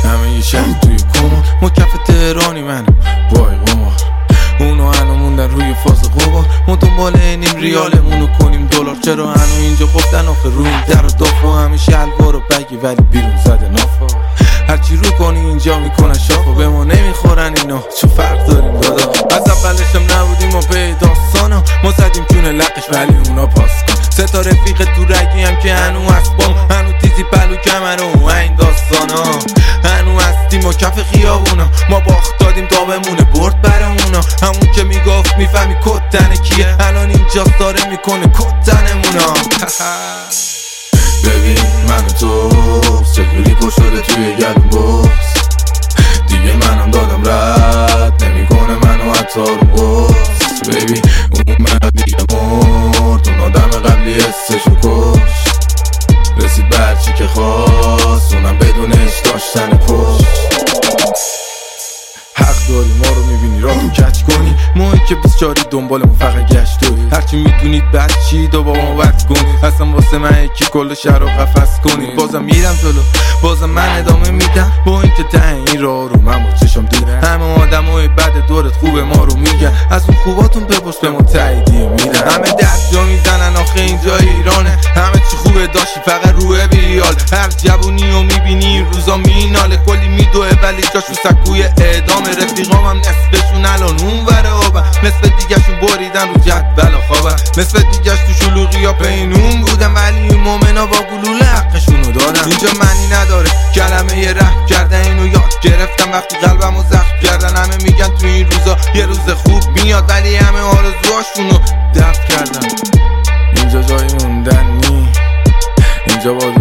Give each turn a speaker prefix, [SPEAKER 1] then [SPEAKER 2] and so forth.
[SPEAKER 1] همه یه شهر توی کمون ما کف تهرانی منو بای قمار اونو هنو موندن روی فاز قمار ما دنبال نیم ریالمونو کنیم دلار چرا هنو اینجا خفتن آخه روی در و دافا همیشه الوار و بگی ولی بیرون زده نافا هرچی رو کنی اینجا میکنن شافا به ما نمیخورن اینا چون فرق داریم دادا از اولشم نبودیم و به داستانا ما زدیم چون لقش ولی اونا پاس کن سه تا رفیق تو رگی هم که هنو اسبام هنو تیزی پلو کمرو این داستانا هنو هستیم و کف خیابونا ما باخت دادیم تا بمونه برد برا اونا همون که میگفت میفهمی کتن کیه الان اینجا داره میکنه کتنمونا ببین من و تو چجوری پر شده توی گلوم باز دیگه منم دادم رد نمیکنه منو حتی رو باز ببین اون من دیگه مرد اون آدم قبلی حسشو کش رسید برچی که خواست اونم بدونش داشتن پشت حق داری ما رو میبینی راه تو کچ کنی ماهی که 24 دنبالمون فقط گشتوی هرچی میتونید بعد چید و با ما وقت کنید اصلا واسه من یکی کل شهر رو قفص کنید بازم میرم جلو بازم من ادامه میدم با این که ته این راه رو من با چشم دیدم همه آدم های بد دورت خوبه ما رو میگن از اون خوباتون بپرس به ما تاییدیه میدن همه دست جا میزنن آخه اینجا ایرانه همه چی خوبه داشتی فقط روه بیال هر جوونی رو میبینی این روزا میناله کلی میدوه ولی جاشو سکوی اعدام رفیقام هم نصفشون الان اون وره آبن نصف دیگهشون بریدن رو جدول خوابن نصف دیگهش تو شلوغی ها پینون بودن ولی این مومنا با گلوله حقشونو دارن اینجا معنی نداره کلمه یه رحم کردن اینو یاد گرفتم وقتی قلبمو زخم کردن همه میگن تو این روزا یه روز خوب میاد ولی همه آرزوهاشونو دفع کردن اینجا جای موندن نی اینجا با